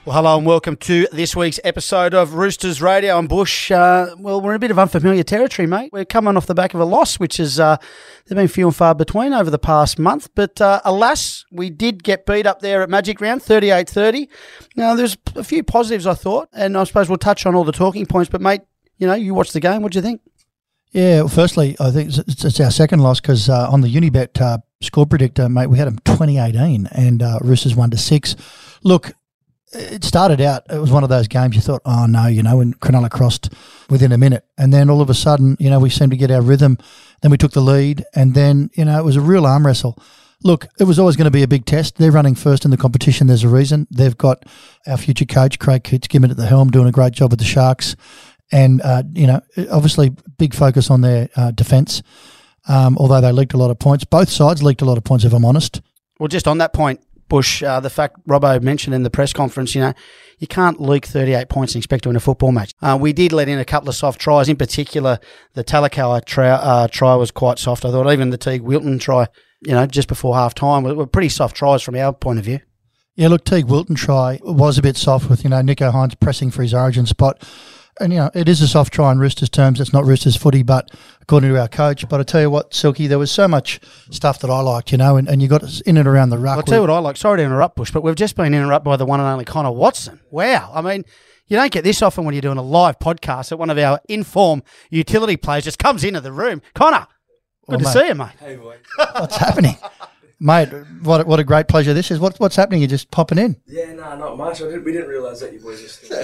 Well, hello and welcome to this week's episode of Roosters Radio. I'm Bush. Well, we're in a bit of unfamiliar territory, mate. We're coming off the back of a loss, which is they've been few and far between over the past month. But alas, we did get beat up there at Magic Round, 38-30. Now, there's a few positives, I thought, and I suppose we'll touch on all the talking points. But, mate, you know, you watched the game. What do you think? Yeah, well, firstly, I think it's our second loss because on the Unibet score predictor, mate, we had them 2018 and Roosters 1-6. Look, it started out, it was one of those games you thought, oh no, you know, and Cronulla crossed within a minute. And then all of a sudden, you know, we seemed to get our rhythm. Then we took the lead and then, you know, it was a real arm wrestle. Look, it was always going to be a big test. They're running first in the competition. There's a reason. They've got our future coach, Craig Fitzgibbon, at the helm, doing a great job with the Sharks. And, you know, obviously big focus on their defence, although they leaked a lot of points. Both sides leaked a lot of points, if I'm honest. Well, just on that point, Bush, the fact Robbo mentioned in the press conference, you know, you can't leak 38 points and expect to win a football match. We did let in a couple of soft tries. In particular, the Talakawa try was quite soft. I thought even the Teague Wilton try, you know, just before half-time were pretty soft tries from our point of view. Yeah, look, Teague Wilton try was a bit soft with, you know, Nicho Hynes pressing for his origin spot. And, you know, it is a soft try in Roosters terms. It's not Roosters footy, but according to our coach. But I tell you what, Silky, there was so much stuff that I liked, you know, and you got in and around the ruck. I'll tell you what I like. Sorry to interrupt, Bush, but we've just been interrupted by the one and only Connor Watson. Wow. I mean, you don't get this often when you're doing a live podcast that one of our informed utility players just comes into the room. Connor, good to see you, mate. Hey, boy. What's happening? Mate, what a great pleasure this is. What's happening? You're just popping in. Yeah, no, not much. We didn't realise that you boys just think,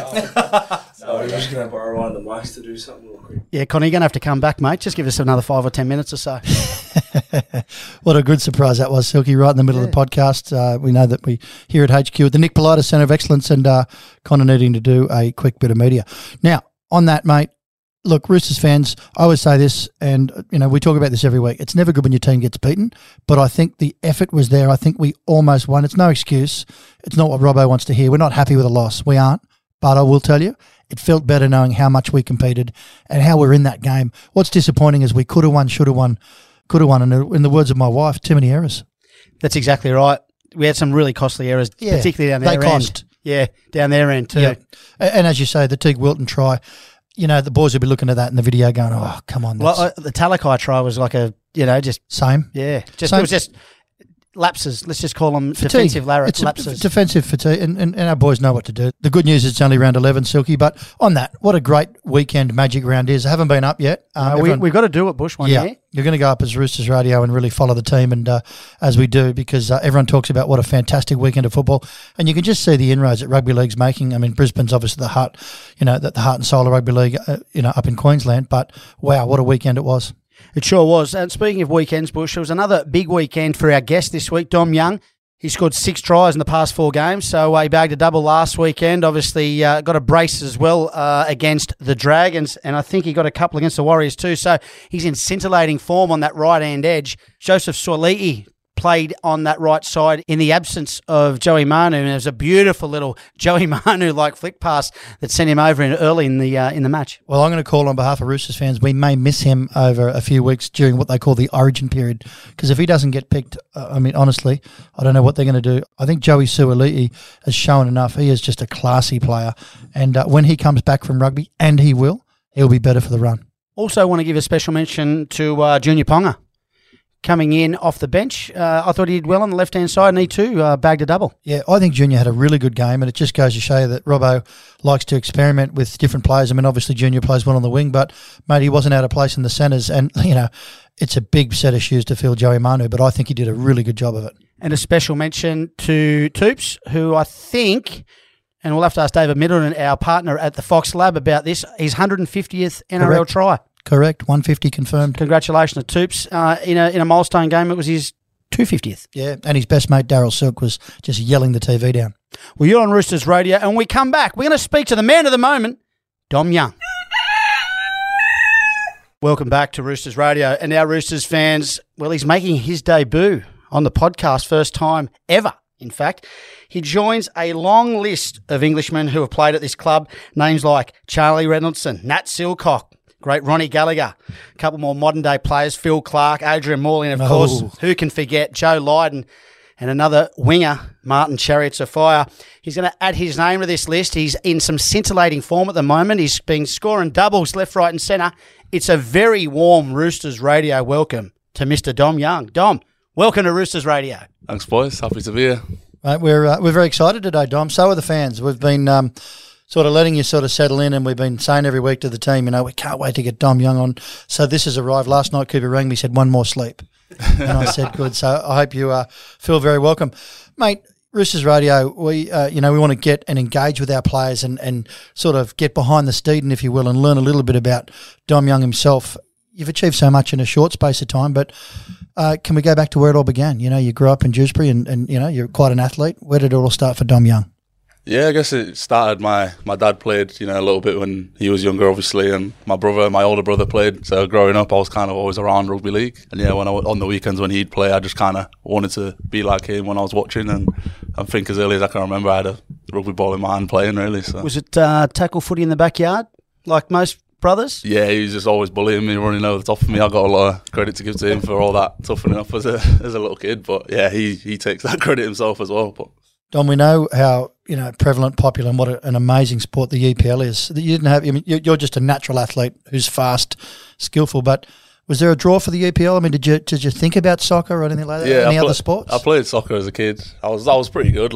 so we're just going to borrow one of the mics to do something real quick. Yeah, Connor, you're going to have to come back, mate. Just give us another 5 or 10 minutes or so. What a good surprise that was, Silky, right in the middle of the podcast. We know that we here at HQ at the Nick Politis Centre of Excellence and Connor needing to do a quick bit of media. Now, on that, mate, look, Roosters fans, I always say this, and, you know, we talk about this every week. It's never good when your team gets beaten, but I think the effort was there. I think we almost won. It's no excuse. It's not what Robbo wants to hear. We're not happy with a loss. We aren't. But I will tell you, it felt better knowing how much we competed and how we're in that game. What's disappointing is we could have won, should have won, could have won. And in the words of my wife, too many errors. That's exactly right. We had some really costly errors, particularly down their end. Yeah, down their end too. Yeah. And as you say, the Teague Wilton try, you know, the boys will be looking at that in the video going, oh, come on. Well, the Talakai try was like a, you know, just... Same. Yeah. Same. It was just lapses. Let's just call them defensive lapses. Defensive fatigue, and our boys know what to do. The good news is it's only round 11, Silky, but on that, what a great weekend Magic Round is. I haven't been up yet. We've got to do it, Bush, one year. You're going to go up as Roosters Radio and really follow the team, and as we do, because everyone talks about what a fantastic weekend of football, and you can just see the inroads that rugby league's making. I mean, Brisbane's obviously the heart, you know, the heart and soul of rugby league, you know, up in Queensland, but wow, what a weekend it was. It sure was. And speaking of weekends, Bush, it was another big weekend for our guest this week, Dom Young. He scored 6 tries in the past 4 games, so he bagged a double last weekend. Obviously, got a brace as well against the Dragons, and I think he got a couple against the Warriors too. So he's in scintillating form on that right-hand edge. Joseph Suaalii played on that right side in the absence of Joey Manu, and it was a beautiful little Joey Manu-like flick pass that sent him over early in the match. Well, I'm going to call on behalf of Roosters fans. We may miss him over a few weeks during what they call the origin period, because if he doesn't get picked, I mean, honestly, I don't know what they're going to do. I think Joey Suaalii has shown enough. He is just a classy player, and when he comes back from rugby, and he'll be better for the run. Also want to give a special mention to Junior Ponga. Coming in off the bench. I thought he did well on the left-hand side, and he too bagged a double. Yeah, I think Junior had a really good game, and it just goes to show you that Robbo likes to experiment with different players. I mean, obviously Junior plays well on the wing, but, mate, he wasn't out of place in the centres, and, you know, it's a big set of shoes to fill Joey Manu, but I think he did a really good job of it. And a special mention to Toops, who I think, and we'll have to ask David Middleton, our partner at the Fox Lab, about this, his 150th NRL try. Correct, 150 confirmed. Congratulations to Toops. In a milestone game, it was his 250th. Yeah, and his best mate, Daryl Silk, was just yelling the TV down. Well, you're on Roosters Radio, and when we come back, we're going to speak to the man of the moment, Dom Young. Welcome back to Roosters Radio. And now, Roosters fans, well, he's making his debut on the podcast, first time ever, in fact. He joins a long list of Englishmen who have played at this club, names like Charlie Reynoldsson, Nat Silcock, great Ronnie Gallagher, a couple more modern-day players, Phil Clark, Adrian Morley, and, of course, who can forget Joe Lydon. and another winger, Martin Chariots of Fire. He's going to add his name to this list. He's in some scintillating form at the moment. He's been scoring doubles left, right and centre. It's a very warm Roosters Radio welcome to Mr. Dom Young. Dom, welcome to Roosters Radio. Thanks, boys. Happy to be here. Right, we're very excited today, Dom. So are the fans. We've been sort of letting you sort of settle in, and we've been saying every week to the team, we can't wait to get Dom Young on. So this has arrived. Last night, Cooper rang me, said, one more sleep. And I said, good. So I hope you feel very welcome. Mate, Roosters Radio, we want to get and engage with our players and sort of get behind the Steeden, if you will, and learn a little bit about Dom Young himself. You've achieved so much in a short space of time, but can we go back to where it all began? You grew up in Dewsbury and you're quite an athlete. Where did it all start for Dom Young? Yeah, I guess it started, my dad played, a little bit when he was younger, obviously, and my older brother played. So growing up, I was kind of always around rugby league. And yeah, on the weekends when he'd play, I just kind of wanted to be like him when I was watching. And I think as early as I can remember, I had a rugby ball in my hand playing, really. So. Was it tackle footy in the backyard, like most brothers? Yeah, he was just always bullying me, running over the top of me. I got a lot of credit to give to him for all that toughening up as a little kid. But yeah, he takes that credit himself as well. But Dom, we know how prevalent, popular, and what an amazing sport the EPL is. That you didn't have. You're just a natural athlete who's fast, skillful. But was there a draw for the EPL? Did you think about soccer or anything like that? Yeah, Any other sports? I played soccer as a kid. I was pretty good,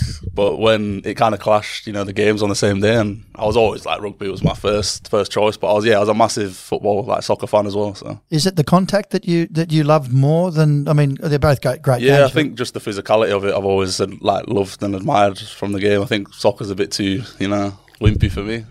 but when it kind of clashed, the games on the same day, and I was always like rugby was my first choice. But I was a massive football soccer fan as well. So is it the contact that you loved more than? They're both great games. Yeah, I think just the physicality of it, I've always loved and admired from the game. I think soccer's a bit too wimpy for me.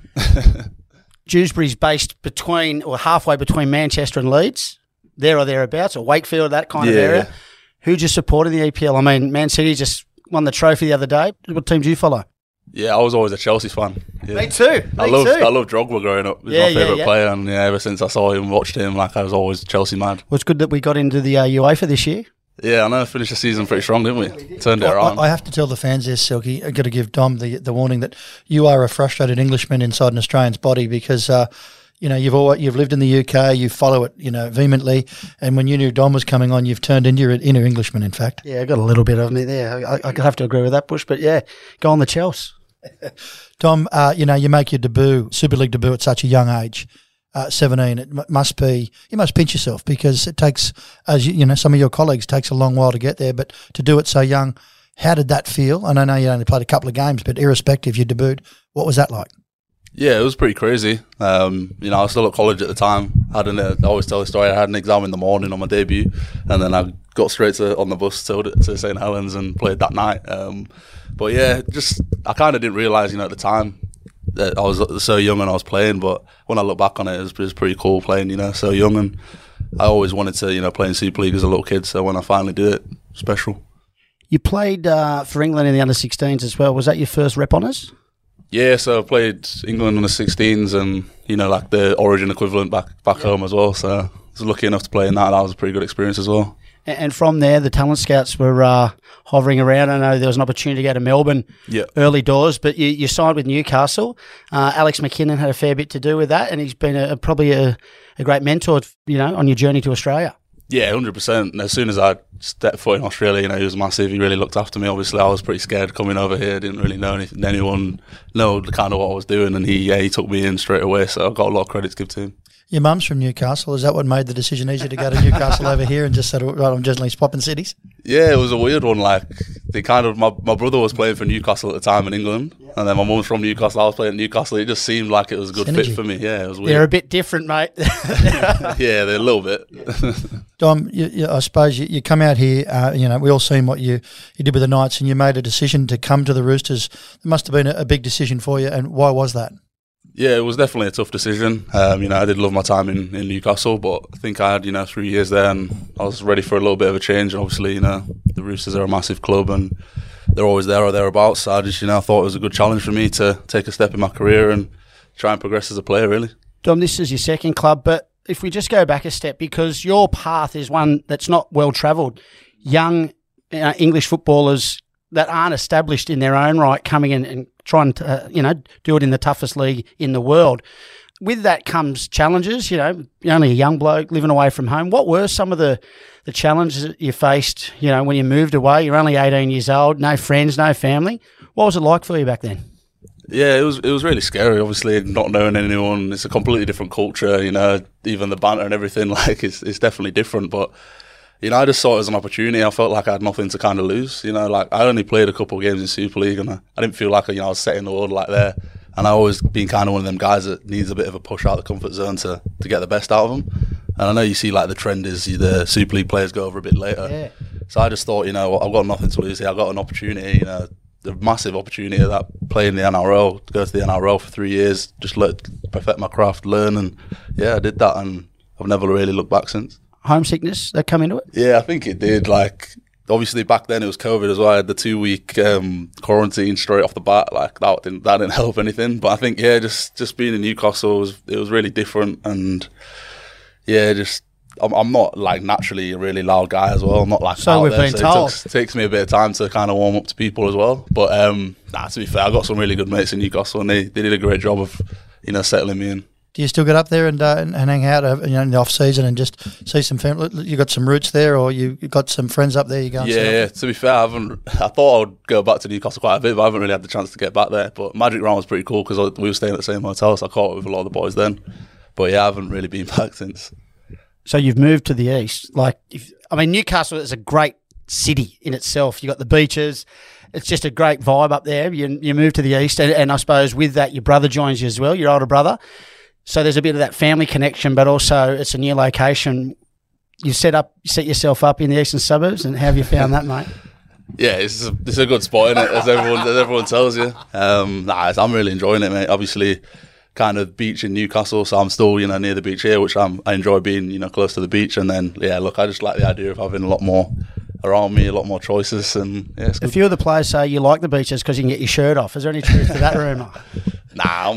Dewsbury's based halfway between Manchester and Leeds, there or thereabouts, or Wakefield, that kind of area. Who just supported the EPL? Man City just won the trophy the other day. What team do you follow? Yeah, I was always a Chelsea fan. Yeah. Me too. I loved Drogba growing up. He was my favourite player, and ever since I saw him, watched him, I was always Chelsea mad. Well, it's good that we got into the UEFA this year. Yeah, I know. Finished the season pretty strong, didn't we? Turned it around. I have to tell the fans this, Silky. I've got to give Dom the warning that you are a frustrated Englishman inside an Australian's body because, you've lived in the UK, you follow it, vehemently, and when you knew Dom was coming on, you've turned into your inner Englishman, in fact. Yeah, I got a little bit of me there. I have to agree with that, Bush, but yeah, go on the Chelsea. Dom, you make your Super League debut at such a young age. 17, you must pinch yourself because it takes, as some of your colleagues, takes a long while to get there, but to do it so young, how did that feel? And I know you only played a couple of games, but irrespective, you debuted. What was that like? Yeah, it was pretty crazy. I was still at college at the time. I always tell the story. I had an exam in the morning on my debut, and then I got straight on the bus to St Helens and played that night. But yeah, I kind of didn't realise, at the time, that I was so young and I was playing, but when I look back on it, it was pretty cool playing, so young, and I always wanted to, play in Super League as a little kid, so when I finally did it, special. You played for England in the under-16s as well. Was that your first rep honours? Yeah, so I played England under-16s and, the Origin equivalent back home as well, so I was lucky enough to play in that. That was a pretty good experience as well. And from there, the talent scouts were hovering around. I know there was an opportunity to go to Melbourne early doors, but you signed with Newcastle. Alex McKinnon had a fair bit to do with that, and he's been probably a great mentor, on your journey to Australia. Yeah, 100%. As soon as I stepped foot in Australia, he was massive. He really looked after me. Obviously, I was pretty scared coming over here. Didn't really know anyone know kind of what I was doing, and he took me in straight away. So I've got a lot of credit to give to him. Your mum's from Newcastle. Is that what made the decision easier to go to Newcastle over here and just said, right, I'm just popping cities? Yeah, it was a weird one. My brother was playing for Newcastle at the time in England, and then my mum's from Newcastle. I was playing at Newcastle. It just seemed like it was a good fit for me. Yeah, it was weird. They're a bit different, mate. Yeah, they're a little bit. Dom, I suppose you come out here, we all seen what you did with the Knights, and you made a decision to come to the Roosters. It must have been a big decision for you, and why was that? Yeah, it was definitely a tough decision. I did love my time in Newcastle, but I think I had, 3 years there and I was ready for a little bit of a change. And obviously, the Roosters are a massive club and they're always there or thereabouts. So I just, thought it was a good challenge for me to take a step in my career and try and progress as a player, really. Dom, this is your second club, but if we just go back a step, because your path is one that's not well travelled, young English footballers that aren't established in their own right coming in and trying to, do it in the toughest league in the world. with that comes challenges. You know, you're only a young bloke living away from home. What were some of the challenges that you faced, you know, when you moved away? You're only 18 years old, no friends, no family. What was it like for you back then? Yeah, it was really scary, obviously, not knowing anyone. It's a completely different culture, you know, even the banter and everything, like, it's definitely different. But, you know, I just saw it as an opportunity. I felt like I had nothing to kind of lose, you know, like, I only played a couple of games in Super League, and I didn't feel like, you know, I was setting the world like there. And I always been kind of one of them guys that needs a bit of a push out of the comfort zone to get the best out of them. And I know you see, like, the trend is the Super League players go over a bit later. Yeah. So I just thought, you know, I've got nothing to lose here. I've got an opportunity, you know, the massive opportunity of that playing the NRL, to go to the NRL for 3 years, just perfect my craft, learn, and yeah, I did that, and I've never really looked back since. Homesickness that come into it? Yeah, I think it did. Like, obviously back then it was COVID as well. I had the 2-week quarantine straight off the bat. Like, that didn't help anything. But I think, yeah, just being in Newcastle it was really different, and yeah, I'm not, like, naturally a really loud guy as well. I'm not like so out we've there, been so told. It takes me a bit of time to kind of warm up to people as well. But to be fair, I got some really good mates in Newcastle, and they did a great job of, you know, settling me in. Do you still get up there and hang out, you know, in the off season and just see some family? You got some roots there, or you got some friends up there? You go. And yeah. To be fair, I thought I would go back to Newcastle quite a bit, but I haven't really had the chance to get back there. But Magic Round was pretty cool because we were staying at the same hotel, so I caught up with a lot of the boys then. But yeah, I haven't really been back since. So you've moved to the east. Like, Newcastle is a great city in itself. You got the beaches. It's just a great vibe up there. You move to the east, and I suppose with that, your brother joins you as well, your older brother. So there's a bit of that family connection, but also it's a new location. You set yourself up in the eastern suburbs, and how have you found that, mate? Yeah, it's a good spot, isn't it? As everyone tells you. I'm really enjoying it, mate. Obviously, kind of beach in Newcastle, so I'm still, you know, near the beach here, which I enjoy being, you know, close to the beach. And then, yeah, look, I just like the idea of having a lot more around me, a lot more choices, and yeah, it's good. A few of the players say you like the beaches because you can get your shirt off. Is there any truth to that rumour? Nah,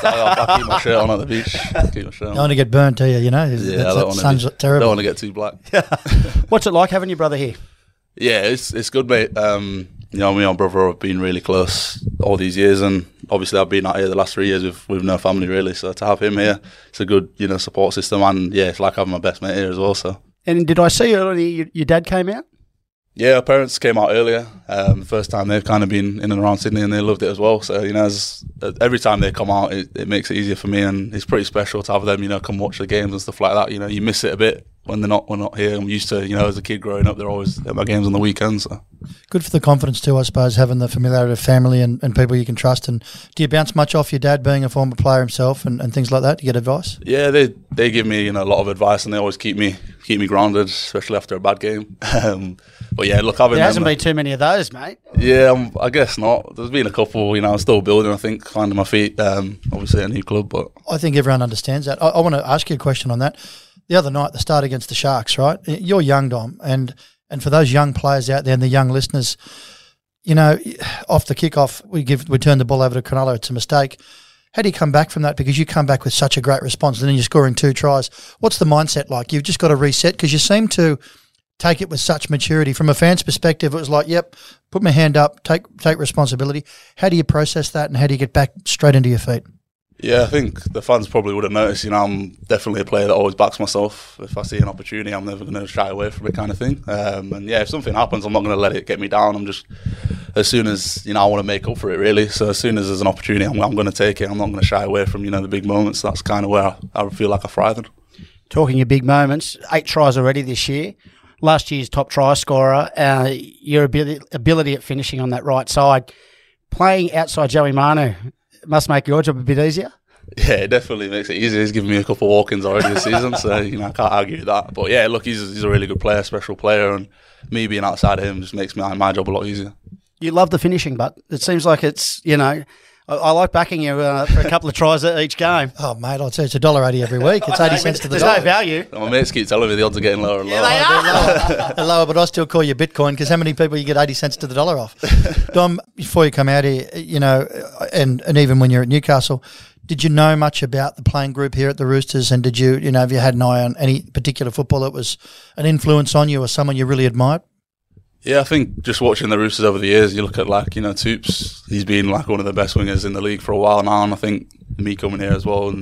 I keep my shirt on at the beach. Keep my shirt on. Don't want to get burnt, do you? You know, Yeah, sun's terrible. Don't want to get too black. What's it like having your brother here? Yeah, it's good, mate. You know, me and my brother have been really close all these years, and obviously I've been out here the last 3 years with no family really. So to have him here, it's a good, you know, support system, and yeah, it's like having my best mate here as well. So. And did I see earlier your dad came out? Yeah, our parents came out earlier. The first time they've kind of been in and around Sydney, and they loved it as well. So, you know, every time they come out, it makes it easier for me, and it's pretty special to have them, you know, come watch the games and stuff like that. You know, you miss it a bit when we're not here. I'm used to, you know, as a kid growing up, they're always at my games on the weekends. So. Good for the confidence too, I suppose, having the familiarity of family and people you can trust. And do you bounce much off your dad being a former player himself and things like that? Do you get advice? Yeah, they give me, you know, a lot of advice, and they always keep me grounded, especially after a bad game. But yeah, look, there hasn't been too many of those, mate. Yeah, I guess not. There's been a couple, you know, I'm still building, I think, finding my feet, obviously a new club. But I think everyone understands that. I want to ask you a question on that. The other night, the start against the Sharks, right? You're young, Dom, and for those young players out there and the young listeners, you know, off the kickoff, we turn the ball over to Cronulla. It's a mistake. How do you come back from that? Because you come back with such a great response, and then you're scoring 2 tries. What's the mindset like? You've just got to reset, because you seem to take it with such maturity. From a fan's perspective, it was like, yep, put my hand up, take responsibility. How do you process that, and how do you get back straight into your feet? Yeah, I think the fans probably would have noticed, you know, I'm definitely a player that always backs myself. If I see an opportunity, I'm never going to shy away from it, kind of thing. And yeah, if something happens, I'm not going to let it get me down. I'm just, as soon as, you know, I want to make up for it, really. So as soon as there's an opportunity, I'm going to take it. I'm not going to shy away from, you know, the big moments. That's kind of where I feel like I thrive in. Talking of big moments, 8 tries already this year. Last year's top try scorer, your ability at finishing on that right side. Playing outside Joey Manu must make your job a bit easier. Yeah, it definitely makes it easier. He's given me a couple of walk-ins already this season, so, you know, I can't argue with that. But yeah, look, he's a really good player, special player, and me being outside of him just makes my job a lot easier. You love the finishing, but it seems like it's, you know, I like backing you for a couple of tries at each game. Oh, mate, I'd say it's $1.80 every week. It's 80 cents to the dollar. There's no value. My mates keep telling me the odds are getting lower and lower. Yeah, they are. They're lower, but I still call you Bitcoin, because how many people you get 80 cents to the dollar off? Dom, before you come out here, you know, and even when you're at Newcastle, did you know much about the playing group here at the Roosters, and did you know, have you had an eye on any particular football that was an influence on you or someone you really admired? Yeah, I think just watching the Roosters over the years, you look at, like, you know, Toops, he's been like one of the best wingers in the league for a while now, and I think me coming here as well, and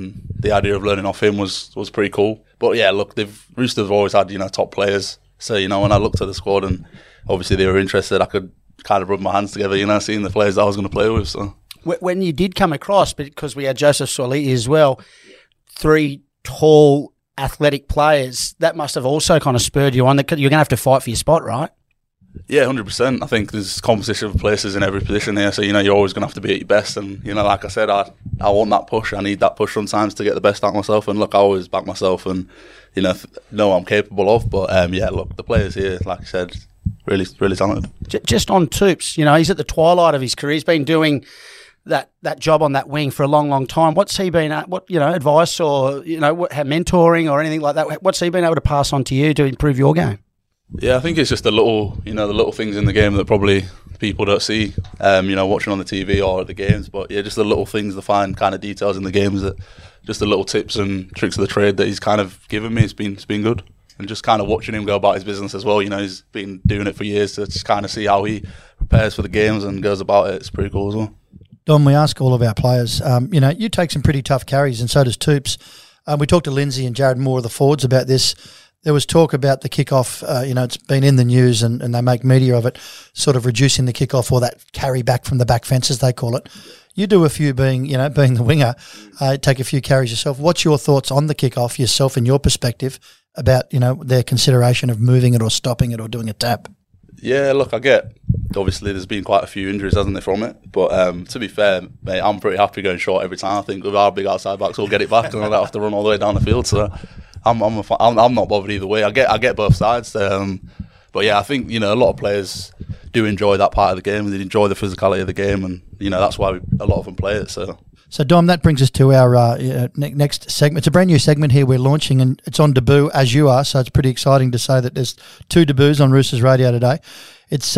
the idea of learning off him was pretty cool. But yeah, look, Roosters have always had, top players. So, when I looked at the squad and obviously they were interested, I could kind of rub my hands together, seeing the players that I was going to play with. So when you did come across, because we had Joseph Suaalii as well, 3 tall, athletic players, that must have also kind of spurred you on. You're going to have to fight for your spot, right? Yeah, 100%. I think there's competition for places in every position here. So, you're always going to have to be at your best. And, like I said, I want that push. I need that push sometimes to get the best out of myself. And, look, I always back myself and, know I'm capable of. But, look, the players here, like I said, really, really talented. Just on Toops, he's at the twilight of his career. He's been doing that job on that wing for a long, long time. What's he been at? What, advice or, mentoring or anything like that? What's he been able to pass on to you to improve your game? Yeah, I think it's just the little things in the game that probably people don't see, watching on the TV or at the games. But yeah, just the little things, the fine kind of details in the games, that just the little tips and tricks of the trade that he's kind of given me. It's been good, and just kind of watching him go about his business as well. He's been doing it for years, to just kind of see how he prepares for the games and goes about it. It's pretty cool as well. Dom, we ask all of our players. You take some pretty tough carries, and so does Toops. We talked to Lindsay and Jared Moore, the forwards, about this. There was talk about the kickoff, it's been in the news and they make media of it, sort of reducing the kickoff, or that carry back from the back fence, as they call it. You do a few being the winger, take a few carries yourself. What's your thoughts on the kickoff yourself and your perspective about, their consideration of moving it or stopping it or doing a tap? Yeah, look, I get, obviously there's been quite a few injuries, hasn't there, from it? But to be fair, mate, I'm pretty happy going short every time. I think with our big outside backs, we'll get it back and I don't have to run all the way down the field. So I'm not bothered either way. I get both sides. But yeah, I think, a lot of players do enjoy that part of the game. They enjoy the physicality of the game, and, that's why a lot of them play it. So Dom, that brings us to our next segment. It's a brand new segment here we're launching, and it's on debut, as you are, so it's pretty exciting to say that there's 2 debuts on Roosters Radio today. It's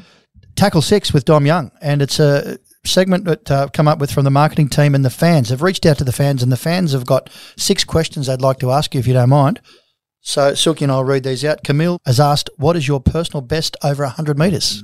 Tackle 6 with Dom Young, and it's a segment that come up with from the marketing team and the fans. They've reached out to the fans, and the fans have got 6 questions they'd like to ask you, if you don't mind. So Silky and I'll read these out. Camille has asked, what is your personal best over 100 metres?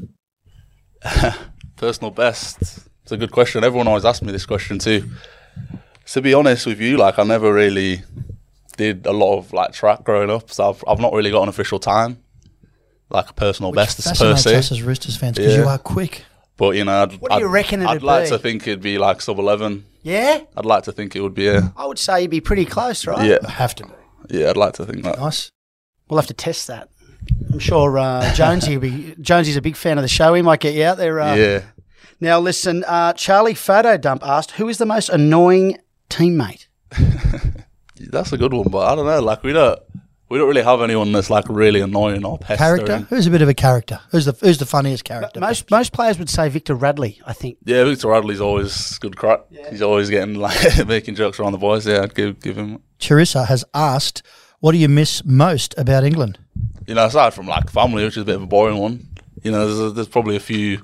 Personal best? It's a good question. Everyone always asks me this question too. To be honest with you, I never really did a lot of track growing up, so I've not really got an official time, a personal best per se. Which fascinates us as Roosters fans, because you are quick. But what do you reckon it'd be? I'd like to think it'd be sub 11. Yeah, I'd like to think it would be. Yeah. I would say you'd be pretty close, right? Yeah, have to be. Yeah, I'd like to think that. Nice. We'll have to test that. I'm sure Jonesy's a big fan of the show. He might get you out there. Yeah. Now listen, Charlie Photo Dump asked, who is the most annoying teammate? That's a good one, but I don't know. We don't really have anyone that's really annoying or pestering. Character? Who's a bit of a character? Who's the funniest character? Most players would say Victor Radley, I think. Yeah, Victor Radley's always good crack. Yeah. He's always getting making jokes around the boys. Yeah, I'd give him. Charissa has asked, what do you miss most about England? Aside from family, which is a bit of a boring one. There's probably a few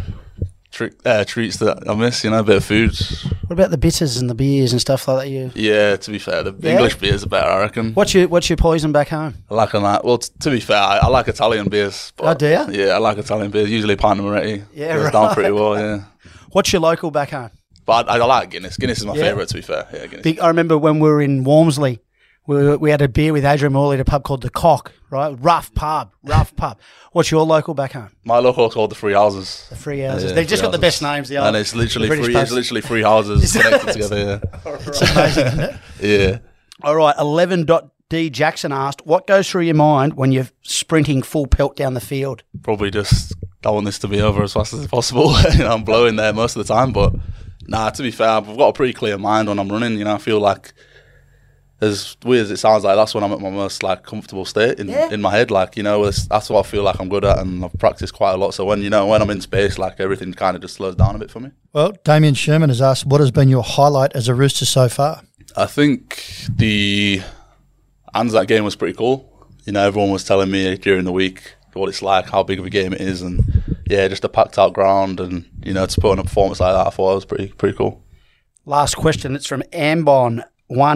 treats that I miss. A bit of food. What about the bitters and the beers and stuff like that? Yeah, to be fair, the English beers are better, I reckon. What's your poison back home? I like that. Well, to be fair, I like Italian beers. Oh, do you? Yeah, I like Italian beers. Usually Panna Moretti. Yeah, goes down pretty well. Yeah. What's your local back home? But I like Guinness. Guinness is my favourite, to be fair. Yeah, Guinness. I remember when we were in Walmsley, we had a beer with Adrian Morley at a pub called The Cock, right? Rough pub. What's your local back home? My local is called The Free Houses. The Free Houses. Yeah, They've just got the best names. And it's literally three houses connected together. Yeah. Right. It's amazing, isn't it? Yeah. All right. 11.D Jackson asked, what goes through your mind when you're sprinting full pelt down the field? Probably just, I want this to be over as fast as possible. I'm blowing there most of the time, but to be fair, I've got a pretty clear mind when I'm running. I feel like, as weird as it sounds, that's when I'm at my most comfortable state in my head. That's what I feel like I'm good at, and I've practiced quite a lot. So when I'm in space, everything kind of just slows down a bit for me. Well, Damien Sherman has asked, what has been your highlight as a Rooster so far? I think the Anzac game was pretty cool. Everyone was telling me during the week what it's like, how big of a game it is, and just a packed out ground, and to put on a performance like that, I thought it was pretty cool. Last question. It's from Ambon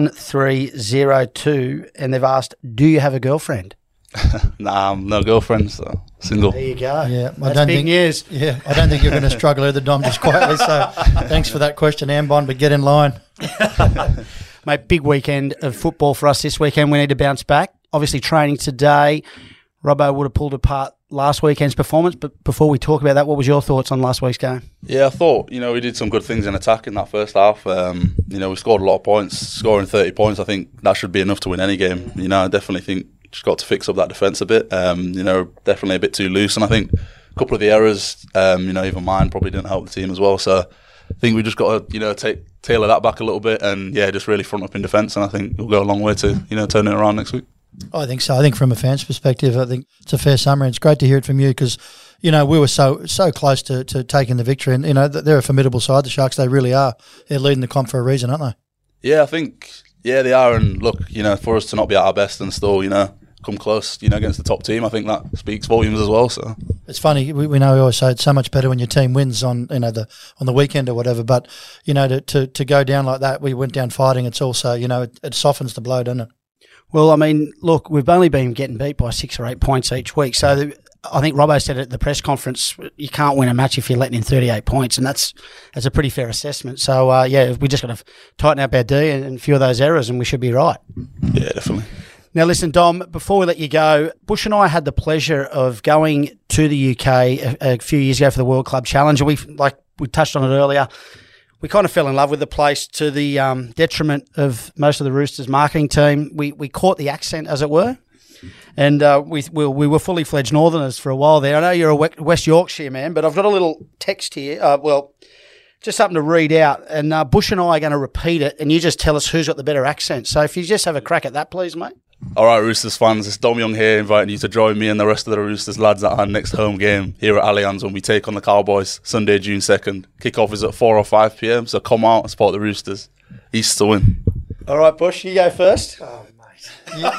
1302, and they've asked, do you have a girlfriend? Nah, I'm no girlfriend, so single. There you go. Yeah, That's big news. Yeah, I don't think you're going to struggle either, Dom, just quietly. So thanks for that question, Ambon, but get in line. Mate, big weekend of football for us this weekend. We need to bounce back. Obviously, training today. Robbo would have pulled apart last weekend's performance, but before we talk about that, what was your thoughts on last week's game? Yeah, I thought, we did some good things in attack in that first half. We scored a lot of points, scoring 30 points. I think that should be enough to win any game. I definitely think just got to fix up that defence a bit. Definitely a bit too loose, and I think a couple of the errors, even mine probably didn't help the team as well. So I think we just got to, tailor that back a little bit and, just really front up in defence, and I think we'll go a long way to, turn it around next week. I think so. I think from a fan's perspective, I think it's a fair summary. It's great to hear it from you because, we were so close to taking the victory. And, they're a formidable side, the Sharks. They really are. They're leading the comp for a reason, aren't they? Yeah, I think, they are. And look, for us to not be at our best and still, come close, against the top team, I think that speaks volumes as well. So it's funny. We know we always say it's so much better when your team wins on, on the weekend or whatever. But, to go down like that, we went down fighting. It's also, it softens the blow, doesn't it? Well, I mean, look, we've only been getting beat by 6 or 8 points each week. So I think Robbo said at the press conference, you can't win a match if you're letting in 38 points, and that's a pretty fair assessment. So, we just got to tighten up our D and a few of those errors, and we should be right. Yeah, definitely. Now, listen, Dom, before we let you go, Bush and I had the pleasure of going to the UK a few years ago for the World Club Challenge. We touched on it earlier. We kind of fell in love with the place to the detriment of most of the Roosters marketing team. We caught the accent, as it were, and we were fully fledged Northerners for a while there. I know you're a West Yorkshire man, but I've got a little text here. Just something to read out, and Bush and I are going to repeat it, and you just tell us who's got the better accent. So if you just have a crack at that, please, mate. All right, Roosters fans, it's Dom Young here, inviting you to join me and the rest of the Roosters lads at our next home game here at Allianz when we take on the Cowboys Sunday, June 2nd. Kick-off is at 4 or 5 p.m, so come out and support the Roosters. East to win. All right, Bush, you go first. Oh, mate.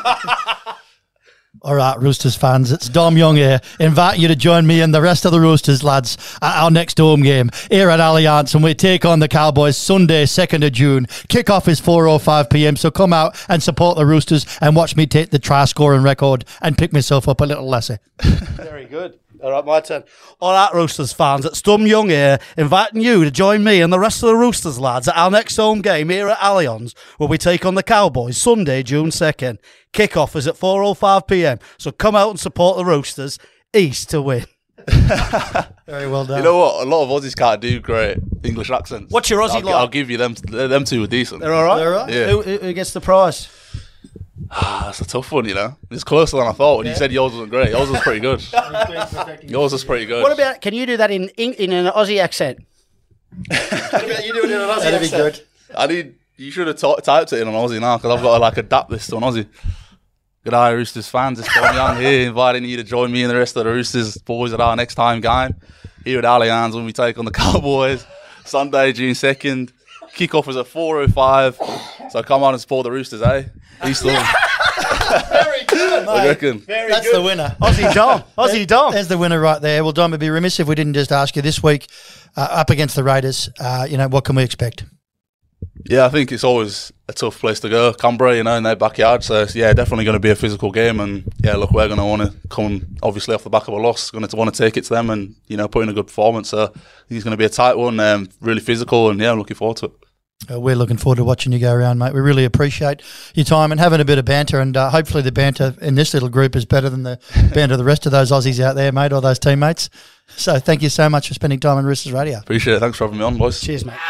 All right, Roosters fans, it's Dom Young here, inviting you to join me and the rest of the Roosters lads at our next home game here at Allianz, and we take on the Cowboys Sunday, 2nd of June. Kick-off is 4:05 p.m, so come out and support the Roosters and watch me take the try-scoring record and pick myself up a little lesser. Very good. All right, my turn. All right, Roosters fans, it's Dom Young here, inviting you to join me and the rest of the Roosters lads at our next home game here at Allianz, where we take on the Cowboys Sunday, June 2nd. Kick-off is at 4:05 p.m, so come out and support the Roosters. East to win. Very well done. You know what? A lot of Aussies can't do great English accents. What's your Aussie like? I'll give you them. Them two are decent. They're all right? They're all right? Yeah. Who gets the prize? That's a tough one, It's closer than I thought. When you said yours wasn't great, yours was pretty good. Yours was pretty good. What about, can you do that in an Aussie accent? What about you doing it in an Aussie That'd be accent? good. You should have typed it in on Aussie now, because I've got to adapt this to an Aussie. G'day, Roosters fans. It's Dom Young here, inviting you to join me and the rest of the Roosters boys at our next time game here at Allianz when we take on the Cowboys Sunday, June 2nd. Kick-off is at 4:05, so come on and support the Roosters, eh? East London. Very good, What do you reckon? That's the winner. Aussie Dom. Aussie Dom. There's the winner right there. Well, Dom, it'd be remiss if we didn't just ask you this week, up against the Raiders, what can we expect? Yeah, I think it's always a tough place to go. Canberra, in their backyard. So, definitely going to be a physical game. And, look, we're going to want to come, obviously, off the back of a loss. Going to want to take it to them and, put in a good performance. So, I think it's going to be a tight one, really physical. And, I'm looking forward to it. We're looking forward to watching you go around, mate. We really appreciate your time and having a bit of banter. And hopefully the banter in this little group is better than the banter of the rest of those Aussies out there, mate, or those teammates. So thank you so much for spending time on Roosters Radio. Appreciate it. Thanks for having me on, boys. Cheers, mate.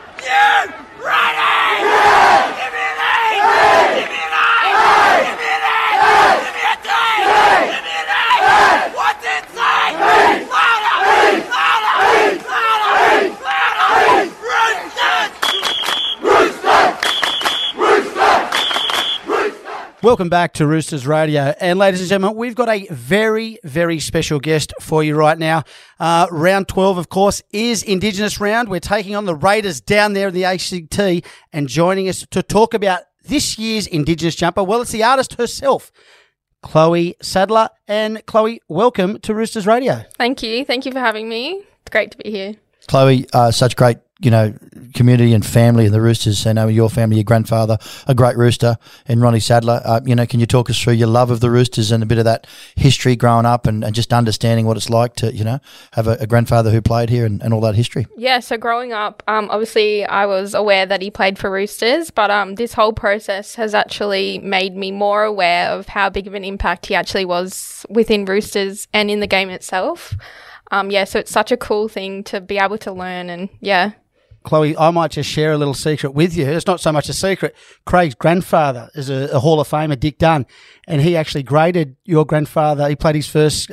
Welcome back to Roosters Radio. And ladies and gentlemen, we've got a very, very special guest for you right now. Round 12, of course, is Indigenous round. We're taking on the Raiders down there in the ACT, and joining us to talk about this year's Indigenous jumper, well, it's the artist herself, Chloe Sadler. And Chloe, welcome to Roosters Radio. Thank you. Thank you for having me. It's great to be here. Chloe, such great community and family and the Roosters. I know your family, your grandfather, a great rooster, and Ronnie Sadler. Can you talk us through your love of the Roosters and a bit of that history growing up and just understanding what it's like to, have a grandfather who played here and all that history? Yeah, so growing up, obviously I was aware that he played for Roosters, but this whole process has actually made me more aware of how big of an impact he actually was within Roosters and in the game itself. So it's such a cool thing to be able to learn and, yeah. Chloe, I might just share a little secret with you. It's not so much a secret. Craig's grandfather is a Hall of Famer, Dick Dunn, and he actually graded your grandfather. He played his first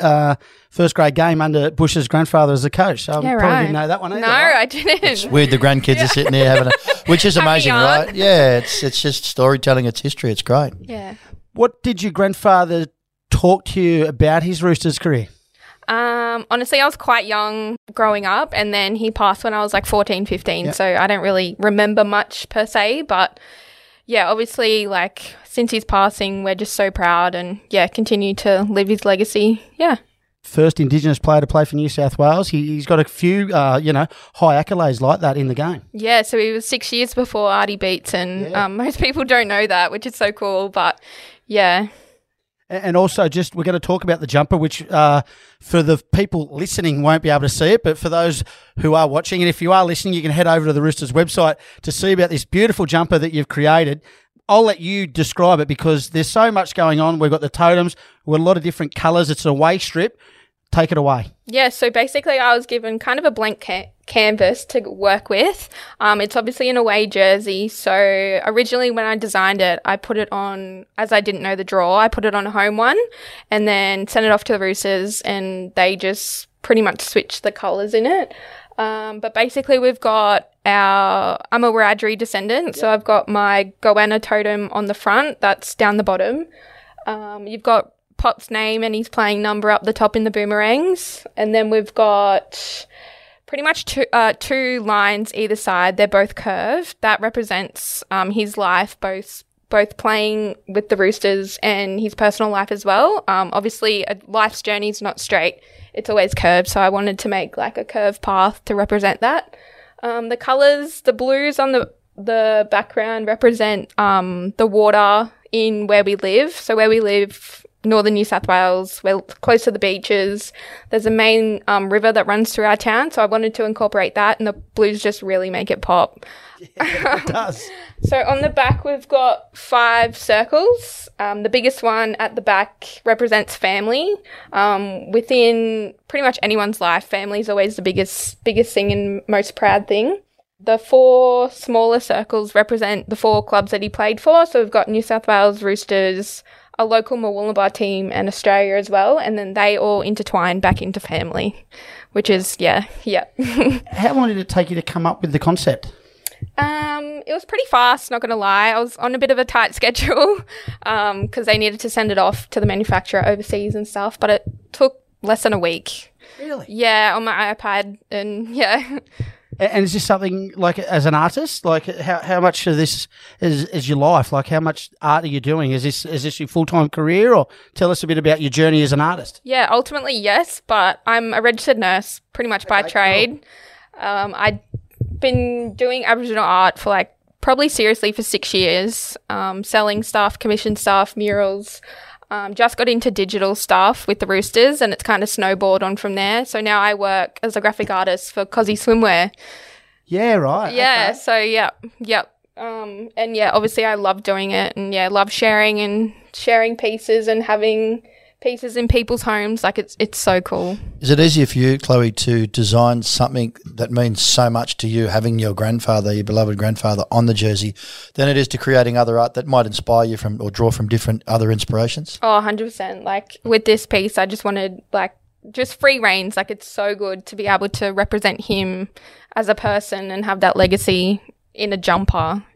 grade game under Bush's grandfather as a coach. So I probably didn't know that one either. No, right? I didn't. It's weird the grandkids are sitting there having which is amazing, right? Yeah, it's just storytelling, it's history, it's great. Yeah. What did your grandfather talk to you about his Roosters career? Honestly, I was quite young growing up, and then he passed when I was like 14, 15, so I don't really remember much per se, but yeah, obviously, like, since his passing, we're just so proud and, continue to live his legacy, First Indigenous player to play for New South Wales. He's got a few, high accolades like that in the game. Yeah, so he was 6 years before Artie Beats, and most people don't know that, which is so cool, but yeah. And also, we're going to talk about the jumper, which for the people listening won't be able to see it, but for those who are watching, and if you are listening, you can head over to the Roosters website to see about this beautiful jumper that you've created. I'll let you describe it because there's so much going on. We've got the totems with a lot of different colours. It's an away strip. Take it away. Yeah, so basically I was given kind of a blank canvas to work with. It's obviously an away jersey. So originally when I designed it, I put it on, as I didn't know the draw, I put it on a home one and then sent it off to the Roosters and they just pretty much switched the colours in it. But basically we've got I'm a Wiradjuri descendant, so I've got my Goanna totem on the front, that's down the bottom. You've got Pop's name and he's playing number up the top in the boomerangs. And then we've got pretty much two lines either side. They're both curved. That represents his life, both playing with the Roosters and his personal life as well. Obviously, a life's journey is not straight. It's always curved. So I wanted to make like a curved path to represent that. The colours, the blues on the background represent the water in where we live. So where we live, northern New South Wales, we're close to the beaches. There's a main river that runs through our town, so I wanted to incorporate that, and the blues just really make it pop. Yeah, it does. So on the back, we've got 5 circles. The biggest one at the back represents family. Within pretty much anyone's life, family is always the biggest thing and most proud thing. The 4 smaller circles represent the 4 clubs that he played for. So we've got New South Wales Roosters, a local Murwillumbah team and Australia as well, and then they all intertwine back into family, which is, yeah. How long did it take you to come up with the concept? It was pretty fast, not going to lie. I was on a bit of a tight schedule because they needed to send it off to the manufacturer overseas and stuff, but it took less than a week. Really? Yeah, on my iPad, and yeah. And is this something, like, as an artist, like, how much of this is your life? Like, how much art are you doing? Is this your full-time career, or tell us a bit about your journey as an artist? Yeah, ultimately, yes, but I'm a registered nurse pretty much by trade. Cool. I've been doing Aboriginal art for, like, probably seriously for 6 years, selling stuff, commissioned stuff, murals. Just got into digital stuff with the Roosters, and it's kind of snowballed on from there. So now I work as a graphic artist for Cozzy Swimwear. Yeah, right. Yeah, okay. so yep. And yeah, obviously I love doing it, and yeah, love sharing pieces and having pieces in people's homes. Like, it's so cool. Is it easier for you, Chloe, to design something that means so much to you, having your grandfather, your beloved grandfather, on the jersey, than it is to creating other art that might inspire you from or draw from different other inspirations? Oh, 100%. Like, with this piece, I just wanted, like, just free reins. Like, it's so good to be able to represent him as a person and have that legacy in a jumper.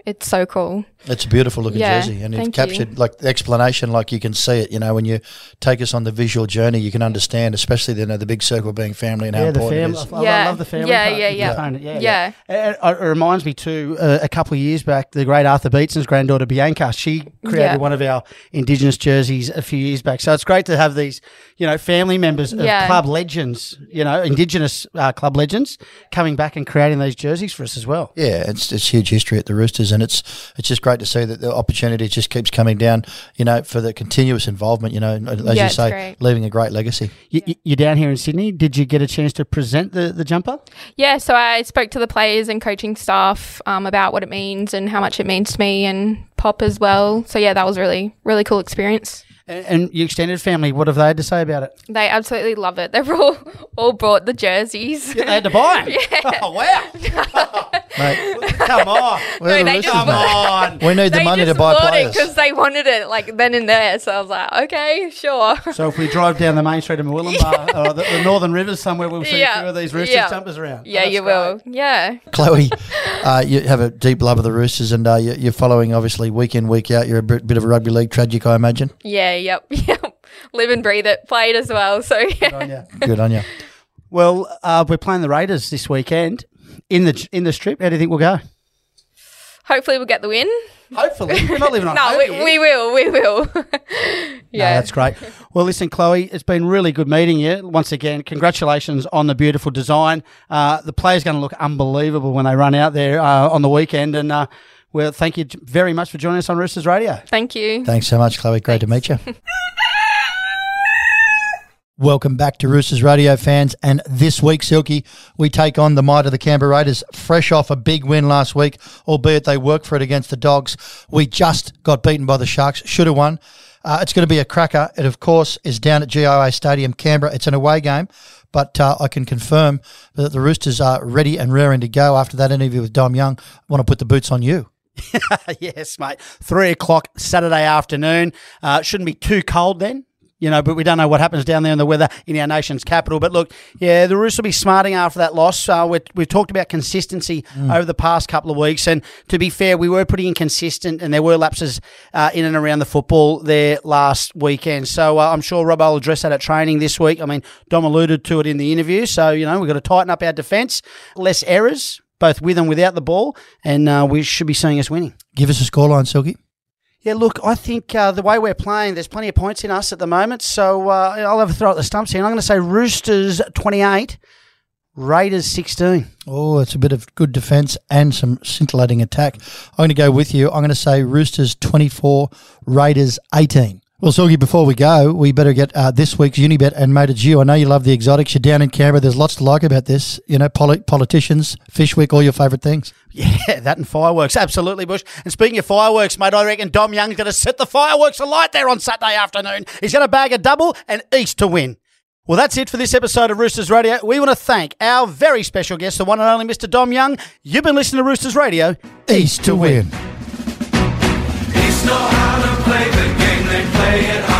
it's so cool. It's a beautiful looking Yeah, jersey, and you've thank captured you. like the explanation, like you can see it. When you take us on the visual journey, you can understand, especially the big circle being family and how the important family. it is. I love the family. Yeah, part, yeah, the yeah. component. Yeah. It reminds me too. A couple of years back, the great Arthur Beetson's granddaughter Bianca, she created one of our Indigenous jerseys a few years back. So it's great to have these, family members of club legends, Indigenous club legends, coming back and creating these jerseys for us as well. Yeah, it's huge history at the Roosters, and it's just great to see that the opportunity just keeps coming down, for the continuous involvement, as you say, great. leaving a great legacy. You're down here in Sydney. Did you get a chance to present the jumper? Yeah, so I spoke to the players and coaching staff about what it means and how much it means to me, and Pop as well. So yeah, that was really, really cool experience. And your extended family, what have they had to say about it? They absolutely love it. They've all brought the jerseys. Yeah, they had to buy them. Yeah. Oh, wow. Mate, Come on. where are the they Roosters, just mate? Come on. We need the They money to just buy bought players. it because they wanted it like then and there. So I was like, okay, sure. So if we drive down the main street of Murwillumbah or the Northern Rivers somewhere, we'll see a few of these Roosters jumpers around. Yeah, Oh, you that's will. Yeah. Chloe, you have a deep love of the Roosters, and you're following obviously week in, week out. You're a bit of a rugby league tragic, I imagine. Yeah, yep. Live and breathe it. Played as well. So yeah. Good on you. Good on you. Well, we're playing the Raiders this weekend in the strip. How do you think we'll go? Hopefully we'll get the win. Hopefully. We're not living on No, hope here. we will. We will. No, Yeah. that's great. Well, listen, Chloe, it's been really good meeting you. Once again, congratulations on the beautiful design. The players going to look unbelievable when they run out there on the weekend. And well, thank you very much for joining us on Roosters Radio. Thank you. Thanks so much, Chloe. Great to meet you. Welcome back to Roosters Radio, fans. And this week, Silky, we take on the might of the Canberra Raiders, fresh off a big win last week, albeit they worked for it against the Dogs. We just got beaten by the Sharks, should have won. It's going to be a cracker. It, of course, is down at GIA Stadium, Canberra. It's an away game, but I can confirm that the Roosters are ready and raring to go after that interview with Dom Young. I want to put the boots on you. Yes, mate. 3:00 Saturday afternoon. Shouldn't be too cold then. But we don't know what happens down there in the weather in our nation's capital. But look, yeah, the Roosters will be smarting after that loss. We've talked about consistency over the past couple of weeks. And to be fair, we were pretty inconsistent and there were lapses in and around the football there last weekend. So I'm sure Robbo will address that at training this week. I mean, Dom alluded to it in the interview. So, we've got to tighten up our defence, less errors, both with and without the ball. And we should be seeing us winning. Give us a scoreline, Silky. Yeah, look, I think the way we're playing, there's plenty of points in us at the moment. So I'll have a throw at the stumps here. And I'm going to say Roosters 28, Raiders 16. Oh, it's a bit of good defence and some scintillating attack. I'm going to go with you. I'm going to say Roosters 24, Raiders 18. Well, Silky, before we go, we better get this week's Unibet and mate, it's you. I know you love the exotics. You're down in Canberra. There's lots to like about this. Politicians, Fishwick, all your favourite things. Yeah, that and fireworks. Absolutely, Bush. And speaking of fireworks, mate, I reckon Dom Young's going to set the fireworks alight there on Saturday afternoon. He's going to bag a double and East to win. Well, that's it for this episode of Roosters Radio. We want to thank our very special guest, the one and only Mr. Dom Young. You've been listening to Roosters Radio. East to win. East know how to play the game, they play it hard.